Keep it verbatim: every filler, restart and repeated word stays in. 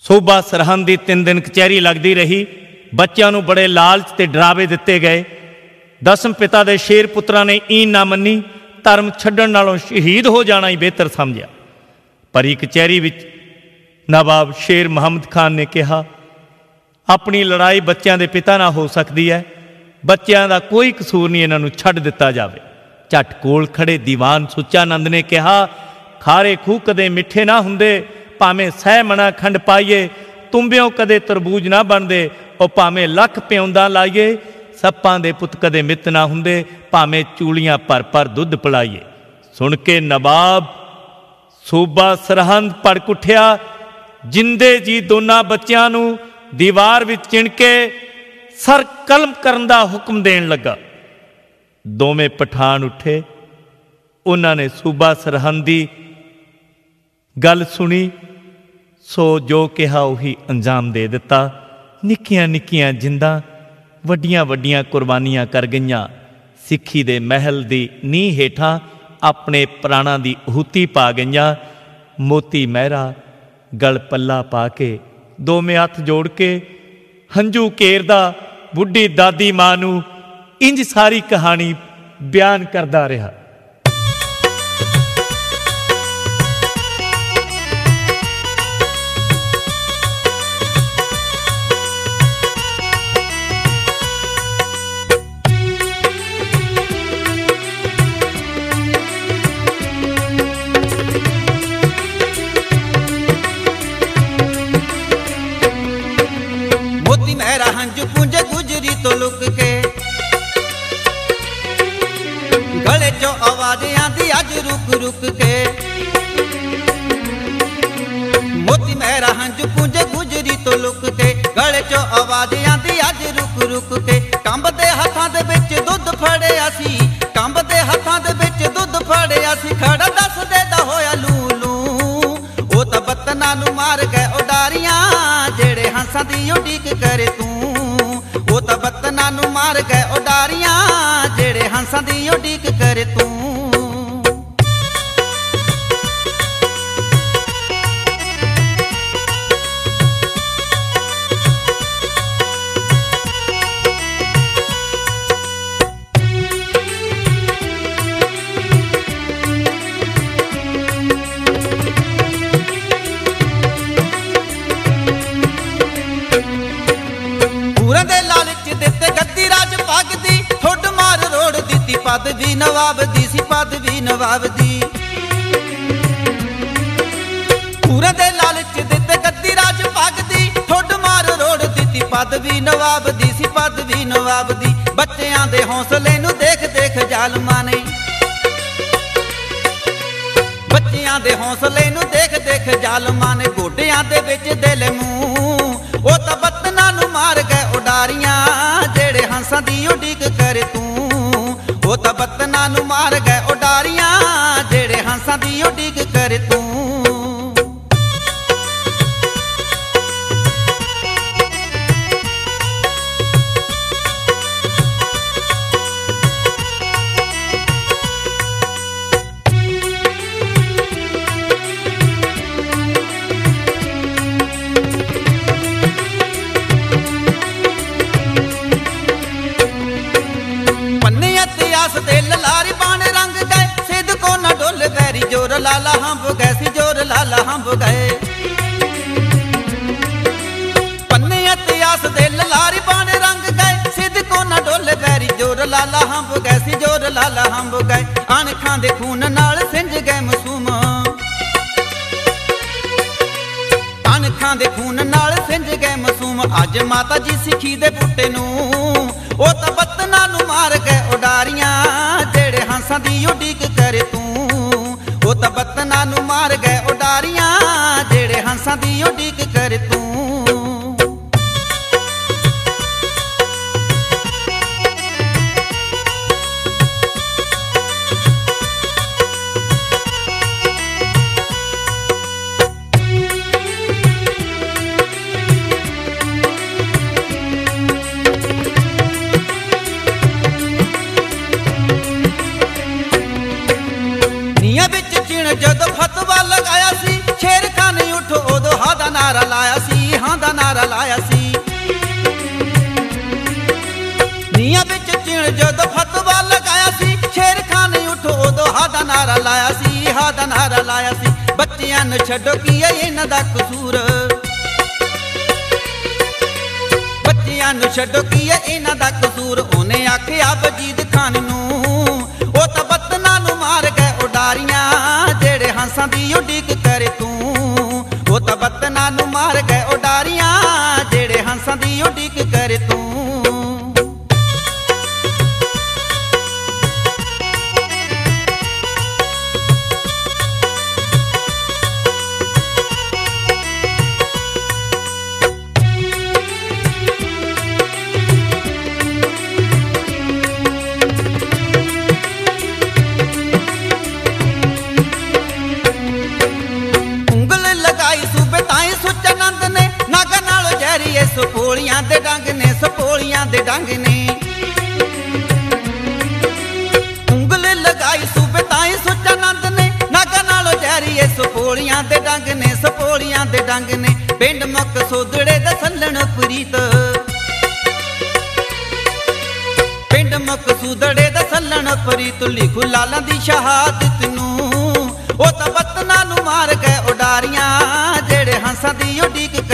सूबा सरहंद की तीन दिन कचहरी लगती रही। बच्चों को बड़े लालच ते डरावे दिते गए। दसम पिता के शेर पुत्रा ने ईन ना मनी, धर्म छड्डण नालों शहीद हो जाना ही बेहतर समझा। भरी कचहरी विच नवाब शेर मुहम्मद खान ने कहा, अपनी लड़ाई बच्चों के पिता नाल हो सकती है, बच्चों का कोई कसूर नहीं, इन्हों छड्ड दिता जाए। झट कोल खड़े दीवान सुच्चा नंद ने कहा, खारे खूह कदे मिठे ना हुंदे, भावें सह मना खंड पाईए, तुम्बियों कदे तरबूज ना बनते, और भावें लख प्यौंदा लाइए, सप्पां दे पुत कदे मित ना हुंदे, भावें चूलियां भर भर दुध पिलाइए। सुन के नवाब सूबा सरहंद भड़क उठिया। जिंदे जी दोनों बच्चों नूं दीवार विच चिण के सर कलम करन दा हुक्म देण लगा। दोवें पठान उठे। उन्होंने सूबा सरहंद दी गल सुनी, सो जो कहा उही अंजाम दे दिता। निक्कियां निक्कियां जिंदा वड्डियां वड्डियां कुर्बानियां कर गईयां। सिक्खी दे महल दी नींह हेठां अपने प्राणा दी आहूति पा गईयां। मोती महरा गल पल्ला पा के दोवें हथ जोड़ के हंझू घेरदा बुढ़ी दादी मां नूं इंज सारी कहानी बयान करदा रहा। हंज पूंज गुजरी तो लुक के, गले चो आवाज आंदी अज रुक रुक के। मोती मेरा हंज पूंज गुजरी तो लुक के, गले चो आवाज आंदी अज रुक रुक के। कंबदे हथां दे विच दुध फड़िया सी, कंबदे हथां दे विच दुध फड़िया सी। खड़ा दस दे दा होया लूलू, ओ तां बत्तना नूं मार गए उडारियां, जेड़े हंसां दी उडीक करे तू। वो तो बत्तना नूं मार गए उडारियां, जेड़े हंसां दी उडीक करे तू। पूरा दे लालच दिते गद्दी राज पगदी, ठुड मार रोड़ दिती पदवी नवाब दी सी, पदवी नवाब दी। पूरा दे लालच दिते गद्दी राज पगदी, ठुड मार रोड़ दिती पदवी नवाब दी सी, पदवी नवाब दी। बच्चियां दे हौसले नूं देख देख जालमां ने, बच्चियां दे हौसले नूं देख देख जालमां ने। गोडियां दे विच दिल मूं, ओ तां बत्तना नूं मार गए उडारियां, जेड़े हंसां दी उडीक करे तू। ओ तां बत्तना नूं मार गए उडारियां, जेड़े हंसां दी उडीक करे तू। ललारी बाण रंग गए, सिद्ध को न डोल बैरी, जोर लाला हंब गए सी, जोर लाला हंब गए। पन्ने इतिहास दे ललारी बाण रंग गए, सिद्ध को न डोल बैरी, जोर लाला हंब गए सी, जोर लाला हंब गए। अणखां दे खून नाल सिंज गए मासूम, अणखां दे खून नाल सिंज गए मासूम। अज माता जी सिੱਖੀ दे बूटे नूं, ओ तां बत्तना नूं मार गए उडारियां, जेड़े हंसां दी उडीक करे तू। ओ तां बत्तना नूं मार गए उडारियां, जेड़े हंसां दी उडीक करे तू। जदों फतवा लगाया सी, शेर खान उठो उदों हा दा नारा लाया सी। देण जदों फतवा लगाया सी, शेर खान उठो उदों हा दा नारा लाया सी, हा दा नारा लाया सी। बच्चियां नूं छड्डो की है इन्हां दा कसूर, बच्चियां नूं छड्डो की है इन्हां दा कसूर। उहने आखिया वजीद खान नूं ओ तां बत्तनां नूं मार गए उडारियां, जेड़े हंसां दी उडीक करे तूं। ओ तां बत्तनां नूं मार गए उडारियां, जेड़े हंसां दी उडीक करे तूं। सपोलियां दे डंग ने, सपोलियां दे डंग ने, उंगल लगाई सूबे ताई सुचा नंद ने। नागा नालों जहरीए सपोलियां दे डंग ने, सपोलियां दे डंग ने। पिंड मुक सोदड़े दा सल्लण प्रीत, पिंड मुक सोदड़े दा सल्लण प्रीत। लिखू लालां दी शहादत नूं ओ तां बत्तनां नूं मार गए उडारियां, जेड़े हंसां दी उडीक